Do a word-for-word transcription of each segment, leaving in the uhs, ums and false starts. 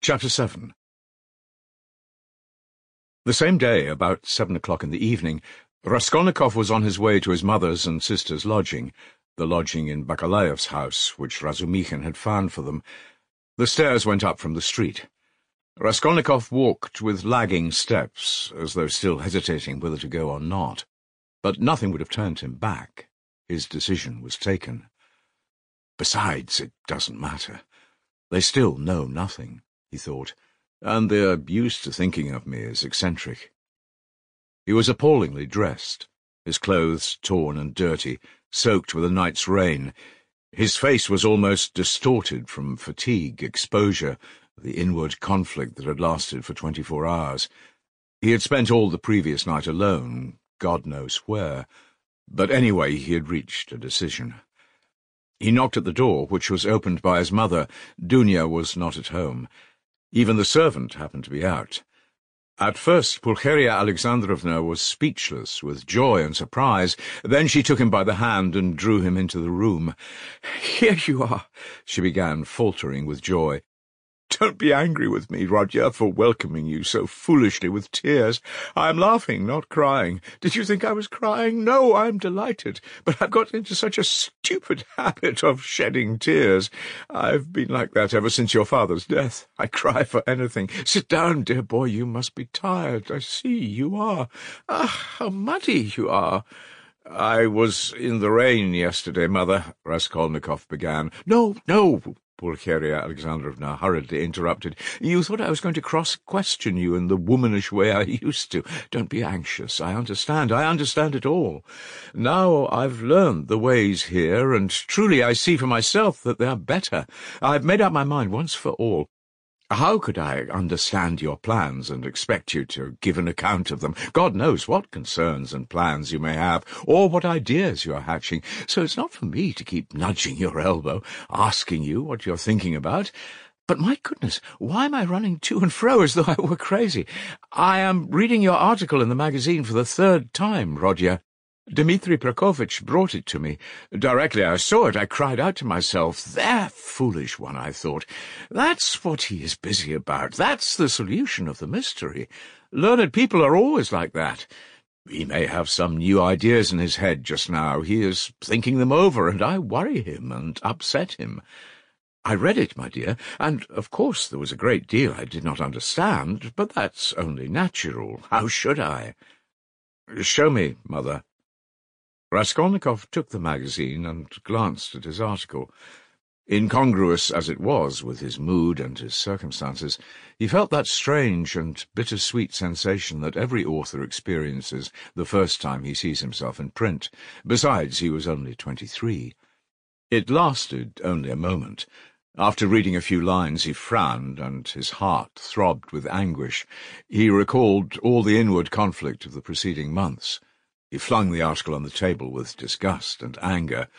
Chapter seven. The same day, about seven o'clock in the evening, Raskolnikov was on his way to his mother's and sister's lodging, the lodging in Bakalayev's house, which Razumikhin had found for them. The stairs went up from the street. Raskolnikov walked with lagging steps, as though still hesitating whether to go or not. But nothing would have turned him back. His decision was taken. Besides, it doesn't matter. They still know nothing, he thought, and they're used to thinking of me as eccentric. He was appallingly dressed, his clothes torn and dirty, soaked with a night's rain. His face was almost distorted from fatigue, exposure, the inward conflict that had lasted for twenty-four hours. He had spent all the previous night alone, God knows where, but anyway he had reached a decision. He knocked at the door, which was opened by his mother. Dunya was not at home. Even the servant happened to be out. At first, Pulcheria Alexandrovna was speechless with joy and surprise. Then she took him by the hand and drew him into the room. "Here you are," she began, faltering with joy. "Don't be angry with me, Rodya, for welcoming you so foolishly with tears. I am laughing, not crying. Did you think I was crying? No, I am delighted. But I've got into such a stupid habit of shedding tears. I've been like that ever since your father's death. I cry for anything. Sit down, dear boy, you must be tired. I see you are. Ah, how muddy you are." "I was in the rain yesterday, Mother," Raskolnikov began. "No, no," Pulcheria Alexandrovna hurriedly interrupted. "You thought I was going to cross-question you in the womanish way I used to. Don't be anxious. I understand. I understand it all. Now I've learned the ways here, and truly I see for myself that they are better. I've made up my mind once for all. How could I understand your plans and expect you to give an account of them? God knows what concerns and plans you may have, or what ideas you are hatching, so it's not for me to keep nudging your elbow, asking you what you're thinking about. But my goodness, why am I running to and fro as though I were crazy? I am reading your article in the magazine for the third time, Rodya. Dmitri Prokofitch brought it to me. Directly I saw it, I cried out to myself, 'There, foolish one,' I thought. That's what he is busy about. That's the solution of the mystery. Learned people are always like that. He may have some new ideas in his head just now. He is thinking them over, and I worry him and upset him. I read it, my dear, and of course there was a great deal I did not understand, but that's only natural. How should I?" "Show me, Mother." Raskolnikov took the magazine and glanced at his article. Incongruous as it was with his mood and his circumstances, he felt that strange and bitter-sweet sensation that every author experiences the first time he sees himself in print. Besides, he was only twenty-three. It lasted only a moment. After reading a few lines, he frowned, and his heart throbbed with anguish. He recalled all the inward conflict of the preceding months. He flung the article on the table with disgust and anger.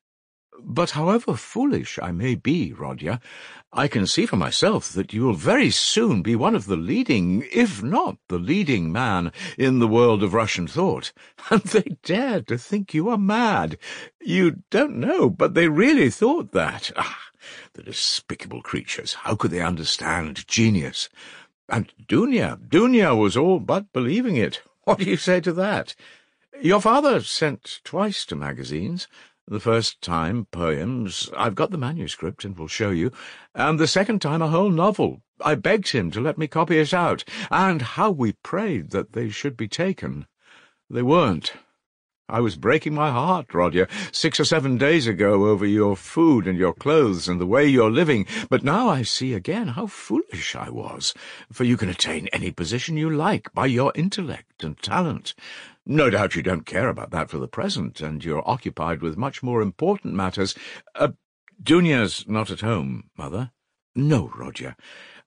"But however foolish I may be, Rodya, I can see for myself that you will very soon be one of the leading, if not the leading man in the world of Russian thought. And they dared to think you are mad. You don't know, but they really thought that. Ah, the despicable creatures! How could they understand genius? And Dunya, Dunya was all but believing it. What do you say to that? Your father sent twice to magazines. The first time poems, I've got the manuscript and will show you, and the second time a whole novel. I begged him to let me copy it out, and how we prayed that they should be taken. They weren't. I was breaking my heart, Rodya, six or seven days ago over your food and your clothes and the way you're living, but now I see again how foolish I was, for you can attain any position you like by your intellect and talent. No doubt you don't care about that for the present, and you're occupied with much more important matters. Uh, Dunya's not at home, Mother." "No, Rodya.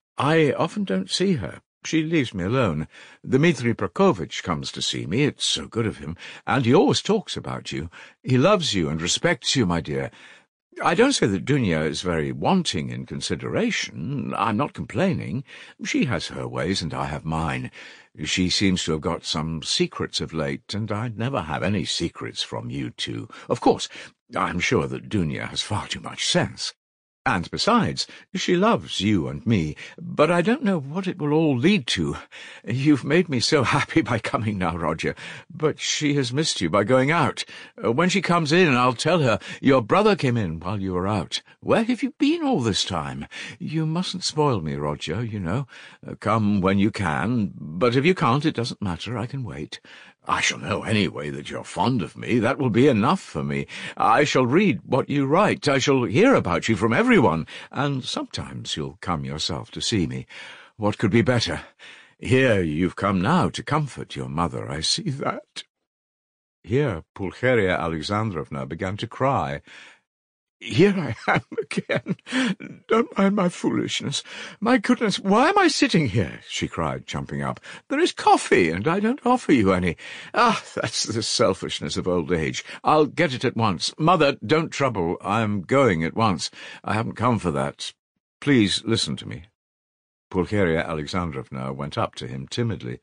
I often don't see her. She leaves me alone. Dmitri Prokofitch comes to see me. It's so good of him, and he always talks about you. He loves you and respects you, my dear. I don't say that Dunya is very wanting in consideration. I'm not complaining. She has her ways, and I have mine. She seems to have got some secrets of late, and I never have any secrets from you two. Of course, I'm sure that Dunya has far too much sense. And besides, she loves you and me, but I don't know what it will all lead to. You've made me so happy by coming now, Roger, but she has missed you by going out. When she comes in, I'll tell her, your brother came in while you were out. Where have you been all this time? You mustn't spoil me, Roger, you know. Come when you can, but if you can't, it doesn't matter, I can wait. I shall know anyway that you're fond of me. That will be enough for me. I shall read what you write. I shall hear about you from everyone, and sometimes you'll come yourself to see me. What could be better? Here you've come now to comfort your mother, I see that." Here Pulcheria Alexandrovna began to cry. "Here I am again. Don't mind my foolishness. My goodness, why am I sitting here?" she cried, jumping up. "There is coffee, and I don't offer you any. Ah, that's the selfishness of old age. I'll get it at once. Mother, don't trouble. I'm going at once. I haven't come for that. Please listen to me." Pulcheria Alexandrovna went up to him timidly.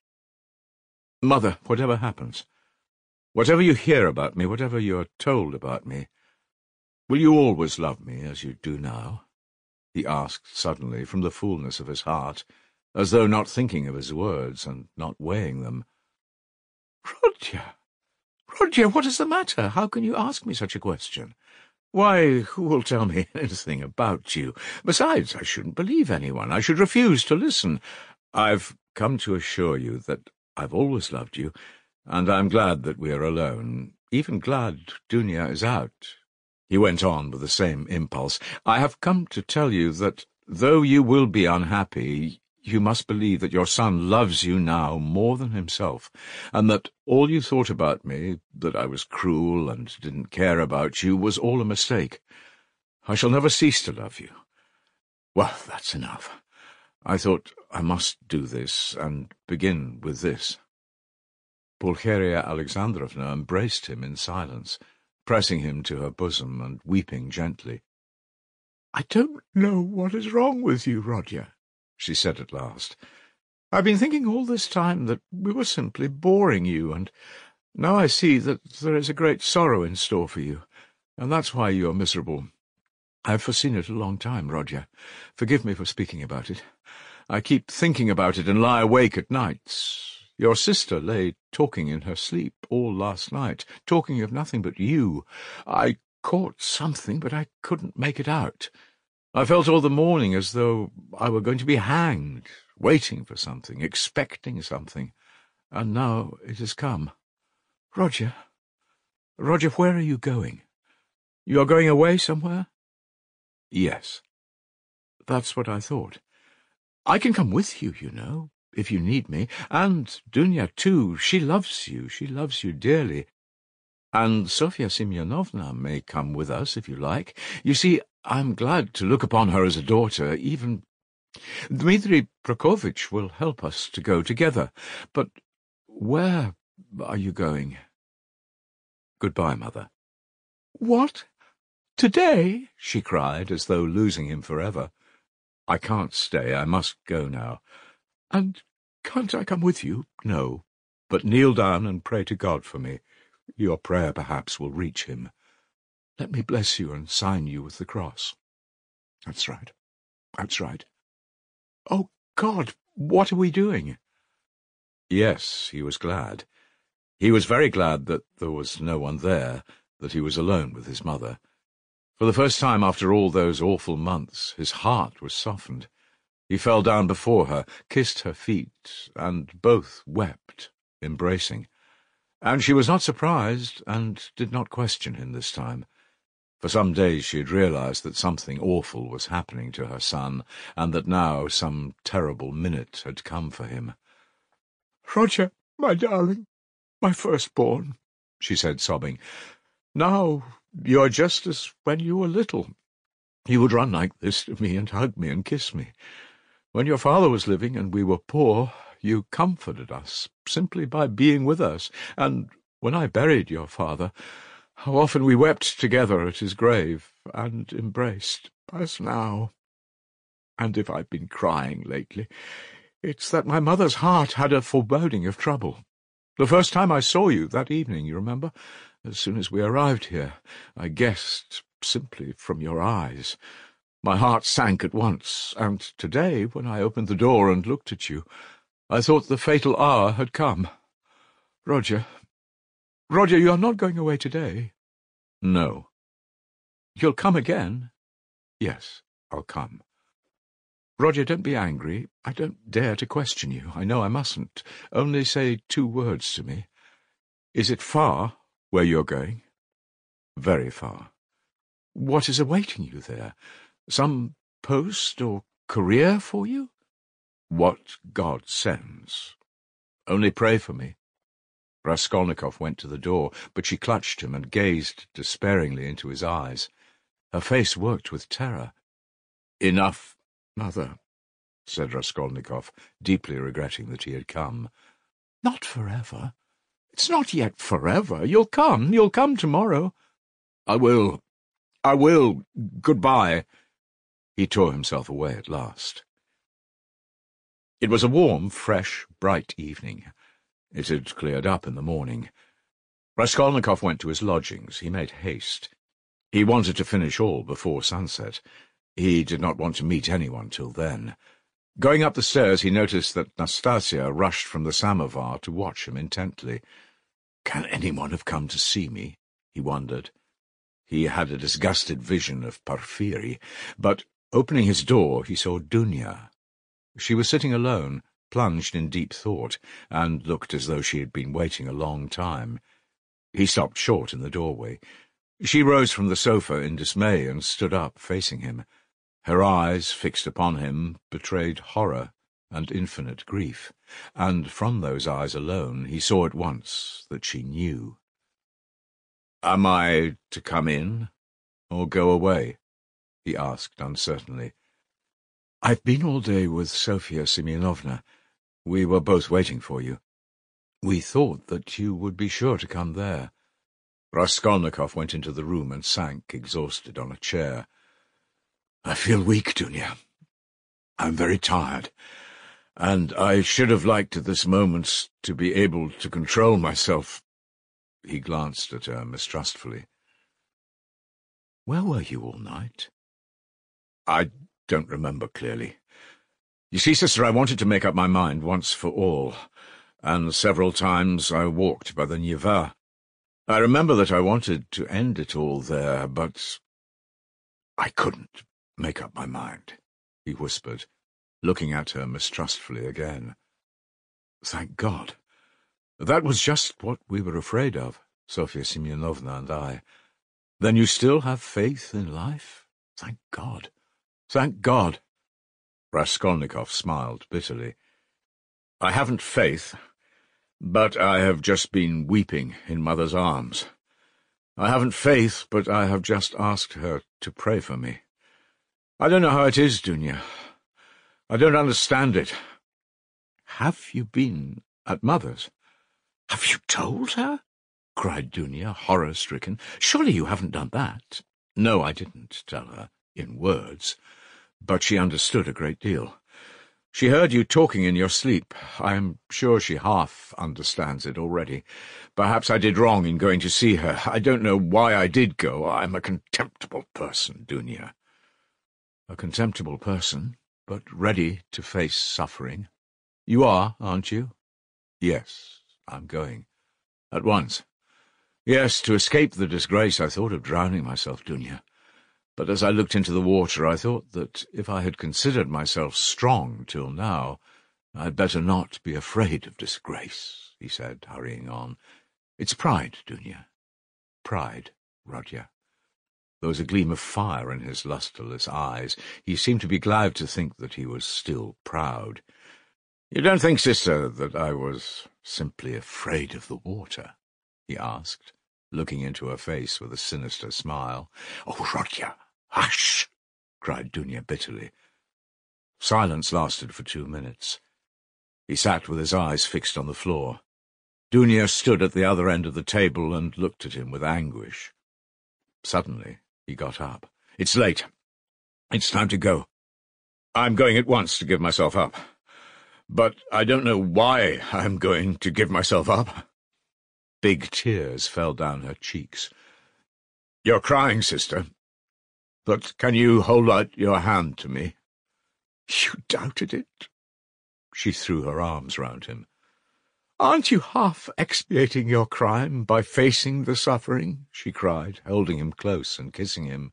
"Mother, whatever happens, whatever you hear about me, whatever you're told about me, will you always love me as you do now?" he asked suddenly from the fullness of his heart, as though not thinking of his words and not weighing them. "Roger, Roger, what is the matter? How can you ask me such a question? Why, who will tell me anything about you? Besides, I shouldn't believe anyone. I should refuse to listen. I've come to assure you that I've always loved you, and I'm glad that we are alone, even glad Dunya is out." He went on with the same impulse. "I have come to tell you that, though you will be unhappy, you must believe that your son loves you now more than himself, and that all you thought about me, that I was cruel and didn't care about you, was all a mistake. I shall never cease to love you. Well, that's enough. I thought I must do this, and begin with this." Pulcheria Alexandrovna embraced him in silence, pressing him to her bosom and weeping gently. "I don't know what is wrong with you, Roger," she said at last. "I've been thinking all this time that we were simply boring you, and now I see that there is a great sorrow in store for you, and that's why you are miserable. I've foreseen it a long time, Roger. Forgive me for speaking about it. I keep thinking about it and lie awake at nights. Your sister lay talking in her sleep all last night, talking of nothing but you. I caught something, but I couldn't make it out. I felt all the morning as though I were going to be hanged, waiting for something, expecting something, and now it has come. Roger, Roger, where are you going? You are going away somewhere?" "Yes." "That's what I thought. I can come with you, you know, if you need me, and Dunya, too. She loves you, she loves you dearly. And Sofya Semyonovna may come with us, if you like. You see, I'm glad to look upon her as a daughter. Even Dmitri Prokofitch will help us to go together. But where are you going?" "Goodbye, Mother." "What? Today?" she cried, as though losing him forever. "I can't stay. I must go now." "And can't I come with you?" "No, but kneel down and pray to God for me. Your prayer, perhaps, will reach him. Let me bless you and sign you with the cross." "That's right. That's right." "Oh, God, what are we doing?" Yes, he was glad. He was very glad that there was no one there, that he was alone with his mother. For the first time after all those awful months, his heart was softened. He fell down before her, kissed her feet, and both wept, embracing. And she was not surprised, and did not question him this time. For some days she had realized that something awful was happening to her son, and that now some terrible minute had come for him. "Roger, my darling, my firstborn," she said, sobbing, "now you are just as when you were little. You would run like this to me and hug me and kiss me. When your father was living and we were poor, you comforted us simply by being with us, and when I buried your father, how often we wept together at his grave, and embraced, as now. And if I've been crying lately, it's that my mother's heart had a foreboding of trouble. The first time I saw you, that evening, you remember, as soon as we arrived here, I guessed, simply from your eyes. My heart sank at once, and today, when I opened the door and looked at you, I thought the fatal hour had come. Roger, Roger, you're not going away today? No. You'll come again? Yes, I'll come. Roger, don't be angry. I don't dare to question you. I know I mustn't. Only say two words to me. Is it far, where you're going? Very far. What is awaiting you there? Some post or career for you? What God sends. Only pray for me. Raskolnikov went to the door, but she clutched him and gazed despairingly into his eyes. Her face worked with terror. "Enough, mother," said Raskolnikov, deeply regretting that he had come. "Not forever. It's not yet forever. You'll come. You'll come tomorrow." "I will. I will. Goodbye." He tore himself away at last. It was a warm, fresh, bright evening. It had cleared up in the morning. Raskolnikov went to his lodgings. He made haste. He wanted to finish all before sunset. He did not want to meet anyone till then. Going up the stairs, he noticed that Nastasia rushed from the samovar to watch him intently. "Can anyone have come to see me?" he wondered. He had a disgusted vision of Porfiry, but, opening his door, he saw Dunya. She was sitting alone, plunged in deep thought, and looked as though she had been waiting a long time. He stopped short in the doorway. She rose from the sofa in dismay and stood up, facing him. Her eyes, fixed upon him, betrayed horror and infinite grief, and from those eyes alone he saw at once that she knew. "Am I to come in, or go away?" he asked uncertainly. "I've been all day with Sofia Semyonovna. We were both waiting for you. We thought that you would be sure to come there." Raskolnikov went into the room and sank, exhausted, on a chair. "I feel weak, Dunya. I'm very tired, and I should have liked at this moment to be able to control myself." He glanced at her mistrustfully. "Where were you all night?" "I don't remember clearly. You see, sister, I wanted to make up my mind once for all, and several times I walked by the Neva. I remember that I wanted to end it all there, but I couldn't make up my mind," he whispered, looking at her mistrustfully again. "Thank God. That was just what we were afraid of, Sofia Semyonovna and I. Then you still have faith in life? Thank God. Thank God." Raskolnikov smiled bitterly. "I haven't faith, but I have just been weeping in Mother's arms. I haven't faith, but I have just asked her to pray for me. I don't know how it is, Dunya. I don't understand it." "Have you been at Mother's?" "Have you told her?" cried Dunya, horror-stricken. "Surely you haven't done that?" "No, I didn't tell her, in words, but she understood a great deal. She heard you talking in your sleep. I am sure she half understands it already. Perhaps I did wrong in going to see her. I don't know why I did go. I'm a contemptible person, Dunya." "A contemptible person, but ready to face suffering. You are, aren't you?" "Yes, I'm going. At once. Yes, to escape the disgrace I thought of drowning myself, Dunya. But as I looked into the water, I thought that if I had considered myself strong till now, I'd better not be afraid of disgrace," he said, hurrying on. "It's pride, Dunya. Pride, Rodya." There was a gleam of fire in his lustreless eyes. He seemed to be glad to think that he was still proud. "You don't think, sister, that I was simply afraid of the water?" he asked, looking into her face with a sinister smile. "Oh, Rodya! Hush!" cried Dunya bitterly. Silence lasted for two minutes. He sat with his eyes fixed on the floor. Dunya stood at the other end of the table and looked at him with anguish. Suddenly he got up. "It's late. It's time to go. I'm going at once to give myself up. But I don't know why I'm going to give myself up." Big tears fell down her cheeks. "You're crying, sister." But can you hold out your hand to me?" "You doubted it?" She threw her arms round him. "Aren't you half expiating your crime by facing the suffering?" she cried, holding him close and kissing him.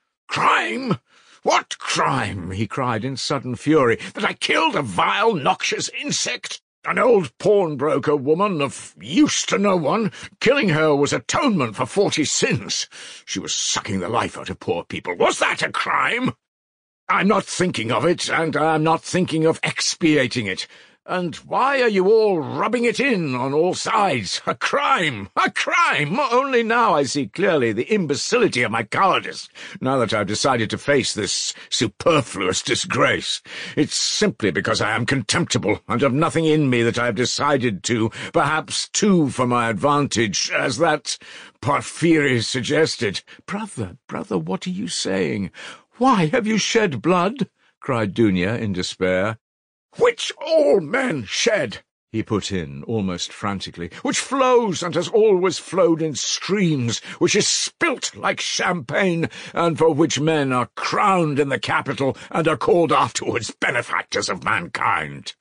"Crime? What crime?" he cried in sudden fury. "That I killed a vile, noxious insect? An old pawnbroker woman of use to no one. Killing her was atonement for forty sins. She was sucking the life out of poor people. Was that a crime? I'm not thinking of it, and I'm not thinking of expiating it. And why are you all rubbing it in on all sides? A crime! A crime! Only now I see clearly the imbecility of my cowardice, now that I've decided to face this superfluous disgrace. It's simply because I am contemptible, and have nothing in me that I have decided to, perhaps too for my advantage, as that Porphyry suggested." "Brother, brother, what are you saying? Why have you shed blood?" cried Dunya in despair. "Which all men shed," he put in, almost frantically, "which flows and has always flowed in streams, which is spilt like champagne, and for which men are crowned in the capital and are called afterwards benefactors of mankind."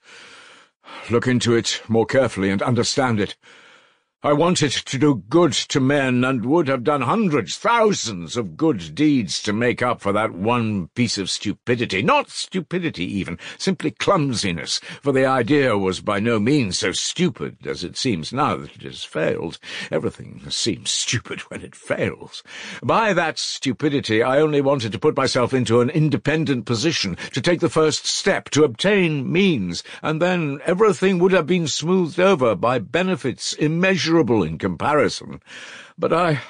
"Look into it more carefully and understand it. I wanted to do good to men, and would have done hundreds, thousands of good deeds to make up for that one piece of stupidity. Not stupidity even, simply clumsiness, for the idea was by no means so stupid as it seems now that it has failed. Everything seems stupid when it fails. By that stupidity I only wanted to put myself into an independent position, to take the first step, to obtain means, and then everything would have been smoothed over by benefits immeasurable in comparison. But I...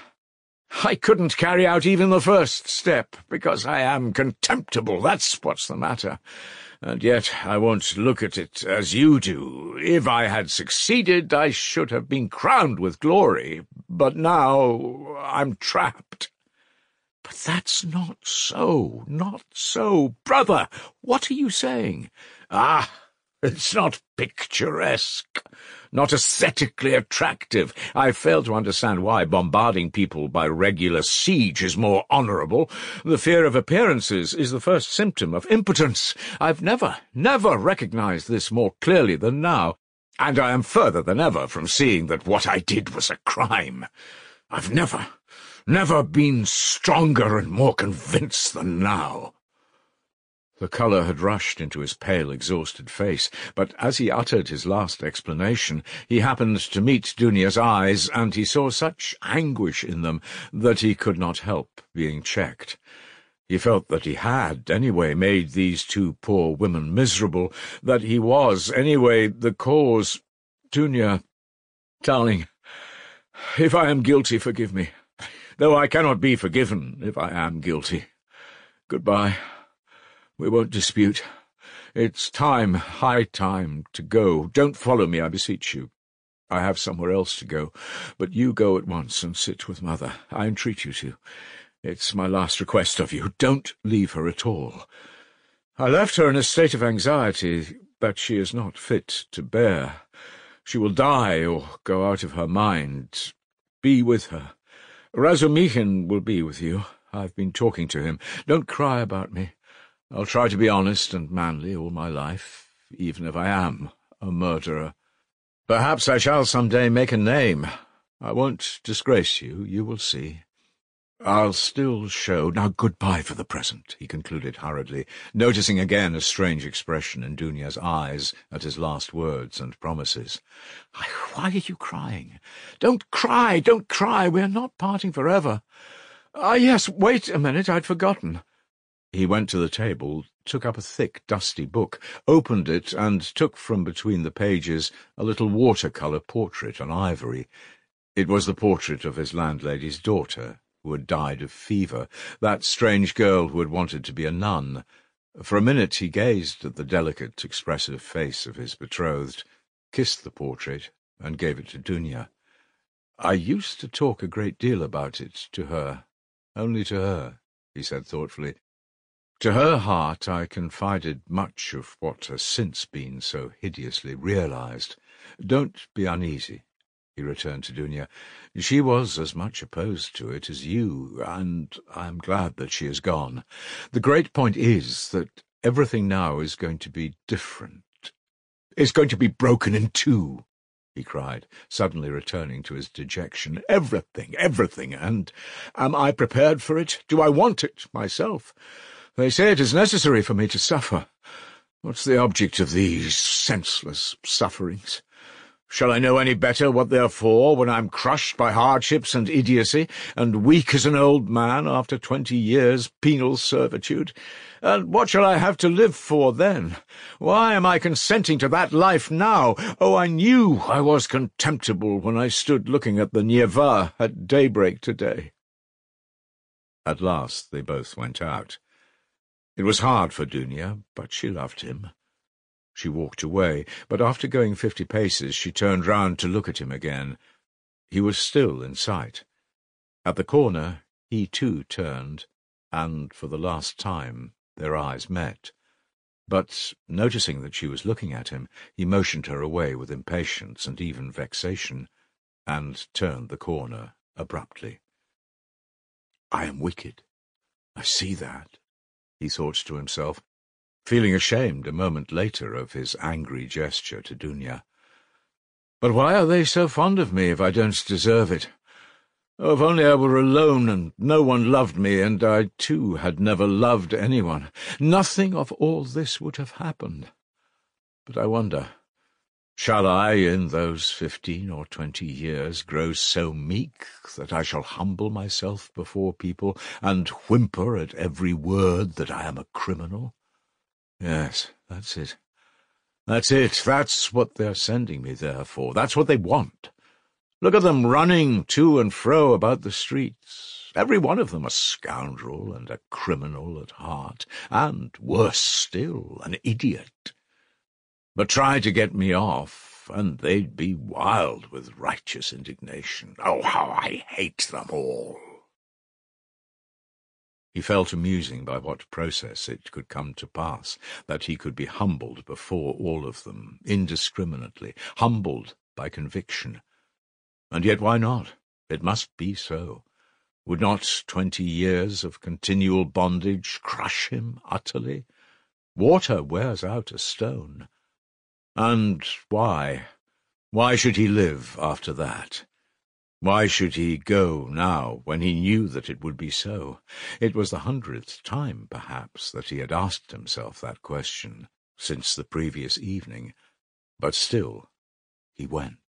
I couldn't carry out even the first step, because I am contemptible, that's what's the matter. And yet I won't look at it as you do. If I had succeeded, I should have been crowned with glory, but now I'm trapped." "But that's not so, not so. Brother, what are you saying?" "Ah, it's not picturesque, not aesthetically attractive. I fail to understand why bombarding people by regular siege is more honourable. The fear of appearances is the first symptom of impotence. I've never, never recognised this more clearly than now, and I am further than ever from seeing that what I did was a crime. I've never, never been stronger and more convinced than now." The colour had rushed into his pale, exhausted face, but as he uttered his last explanation, he happened to meet Dunya's eyes, and he saw such anguish in them that he could not help being checked. He felt that he had, anyway, made these two poor women miserable, that he was, anyway, the cause. "Dunya, darling, if I am guilty, forgive me, though I cannot be forgiven if I am guilty. Goodbye. We won't dispute. It's time, high time, to go. Don't follow me, I beseech you. I have somewhere else to go, but you go at once and sit with Mother. I entreat you to. It's my last request of you. Don't leave her at all. I left her in a state of anxiety that she is not fit to bear. She will die or go out of her mind. Be with her. Razumikhin will be with you. I've been talking to him. Don't cry about me. I'll try to be honest and manly all my life, even if I am a murderer. Perhaps I shall some day make a name. I won't disgrace you, you will see. I'll still show— Now goodbye for the present," he concluded hurriedly, noticing again a strange expression in Dunya's eyes at his last words and promises. "Why are you crying? Don't cry, don't cry, we're not parting forever. Ah, yes, wait a minute, I'd forgotten." He went to the table, took up a thick, dusty book, opened it, and took from between the pages a little watercolour portrait on ivory. It was the portrait of his landlady's daughter, who had died of fever, that strange girl who had wanted to be a nun. For a minute he gazed at the delicate, expressive face of his betrothed, kissed the portrait, and gave it to Dunya. "I used to talk a great deal about it to her, only to her," he said thoughtfully. "To her heart I confided much of what has since been so hideously realized. Don't be uneasy. he returned to Dunya. "She was as much opposed to it as you, and I am glad that she is gone. The great point is that everything now is going to be different. It's going to be broken in two," he cried, suddenly returning to his dejection. "Everything, everything, and am I prepared for it? Do I want it myself? They say it is necessary for me to suffer. What's the object of these senseless sufferings? Shall I know any better what they are for when I'm crushed by hardships and idiocy, and weak as an old man after twenty years' penal servitude? And what shall I have to live for then? Why am I consenting to that life now? Oh, I knew I was contemptible when I stood looking at the Neva at daybreak today." At last they both went out. It was hard for Dunya, but she loved him. She walked away, but after going fifty paces she turned round to look at him again. He was still in sight. At the corner he too turned, and for the last time their eyes met. But, noticing that she was looking at him, he motioned her away with impatience and even vexation, and turned the corner abruptly. "I am wicked. I see that," he thought to himself, feeling ashamed a moment later of his angry gesture to Dunya. "But why are they so fond of me if I don't deserve it? Oh, if only I were alone and no one loved me, and I too had never loved anyone, nothing of all this would have happened. But I wonder, shall I, in those fifteen or twenty years, grow so meek that I shall humble myself before people and whimper at every word that I am a criminal? Yes, that's it. That's it. That's what they're sending me there for. That's what they want. Look at them running to and fro about the streets. Every one of them a scoundrel and a criminal at heart, and, worse still, an idiot. But try to get me off, and they'd be wild with righteous indignation. Oh, how I hate them all!" He fell to musing by what process it could come to pass that he could be humbled before all of them, indiscriminately, humbled by conviction. And yet why not? It must be so. Would not twenty years of continual bondage crush him utterly? Water wears out a stone. And why? Why should he live after that? Why should he go now, when he knew that it would be so? It was the hundredth time, perhaps, that he had asked himself that question since the previous evening, but still he went.